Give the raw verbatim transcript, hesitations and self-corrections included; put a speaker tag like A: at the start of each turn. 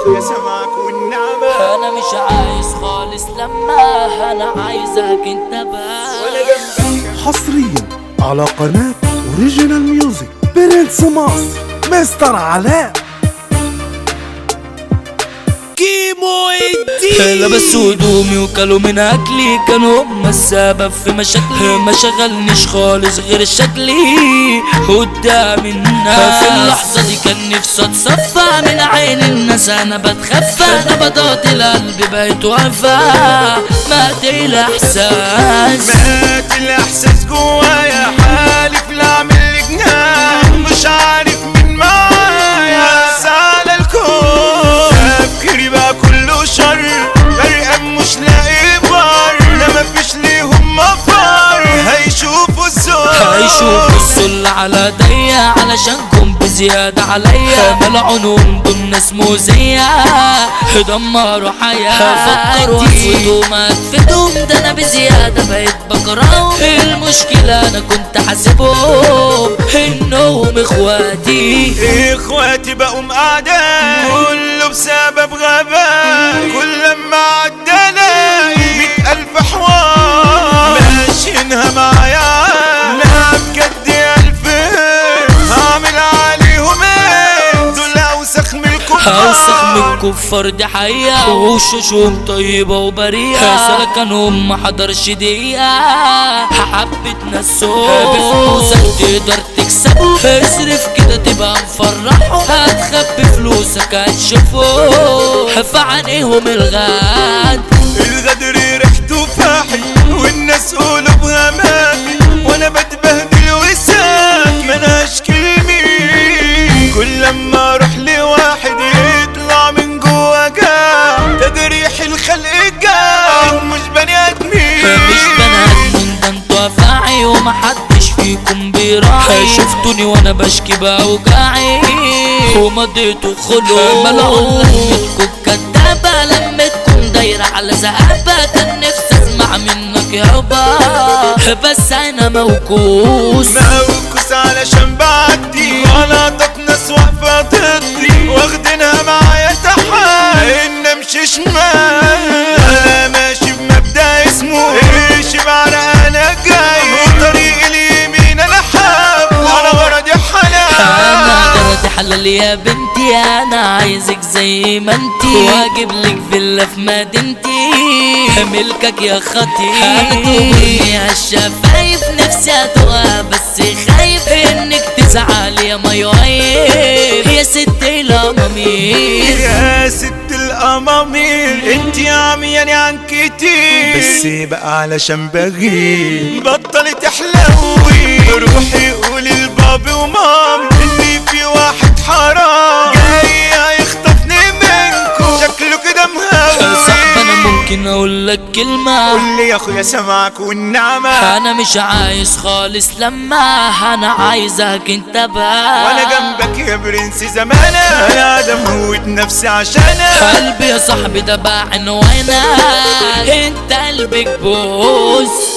A: اخويا سمعك والنعمة.
B: انا مش عايز خالص لما انا عايزك انت
A: وانا
B: بس.
A: جنبك.
C: حصريا على قناة اوريجينال ميوزك برنس مصر مستر علاء
B: كيمو الدين لبسوا هدومي وكلوا من اكلي، كانوا هم السبب في مشاكلي. ما شغلنيش خالص غير شكلي قدام الناس. في اللحظة دي كان نفسي اتصفى من عين الناس، انا بتخفى نبضات القلب بقت واقفة. مات الاحساس
A: مات الاحساس جوايا، حالف لا اعمل لي جنان، مش عارف مين معايا على الكون. تفكيري بقى كله شر، غرقان مش لاقي بر، لا مفيش ليهم مفر، هيشوفوا الزور
B: هيشوفوا السل على ضيق علشانكم بزيادة عليا. ملعونهم دول ناس مؤذية دمروا حياتي. فكروا اسودهم اكفدهم، ده انا بزيادة بقيت بكرههم. المشكلة انا كنت حاسبهم انهم اخواتي.
A: اخواتي بقوا اعداء، كله بسبب غباء. كل لما عدى الاقي مية الف حوار، ماشيينها معايا لا بجد الف. هعمل عليهم ايه؟ دول اوسخ من الكفار،
B: اوسخ من الكفار دي حقيقة. وشوشهم طيبة وبريئة، سلكنهم ما حضرش دقيقة. حبة نسوه بفلوسك تقدر تكسبه، اصرف كده تبقى مفرحه. هتخبي فلوسك هتشوفه في عينيهم الغاد.
A: الغدر ريحته فاحش والناس قلوبها ماتت، وانا بتبهدل وساك مناش كلمي. كل لما اروح لواحد يطلع من جوا جاع، تجريح الخلق جاع، مش بني ادمين.
B: مش بني ادمين، ده انتوا افاعي ومحدش فيكم بيراعي. شفتوني وانا بشكي باوجاعي ومضيتوا خلو. ملعون لمتكم كدابة، لمتكم دايرة على زقابة. كان نفسي اسمع منك يابا بس انا موكوس.
A: موكوس علشان بعدي غلطات ناس واقفة ضدي، واخدينها معايا تحال ان امشي شمال. انا ماشي بمبدأ اسمه امشي بعرق، انا جاي وطريق اليمين انا حاب، وانا غرضي حلال.
B: انا غرضي حلال يا بنتي، انا عايزك زي ما انتي، واجيب لك فيلا في مدينتي ملكك يا خطي. هتقولي هالشفايف نفسي اتوقع، بس خايف انك تزعلي يا مايوعيب يا ست الامامير.
A: يا ست الامامير انتي عمياني عن كتير، بس بقى علشان بغير بطلي تحلوي. روحي قولي لبابي ومامي اللي في واحد حرام جاي هيخطفني منكم، شكله كده مهوي.
B: صاحبي انا ممكن اقول لك كلمة؟
A: قولي يا اخويا سمعك والنعمة.
B: انا مش عايز خالص لما انا عايزك انت بس.
A: وانا جنبك يا برنس زمانة، انا ده موت نفسي عشانك.
B: قلبي يا صاحبي ده باع عنوانك، انت قلبك بوس.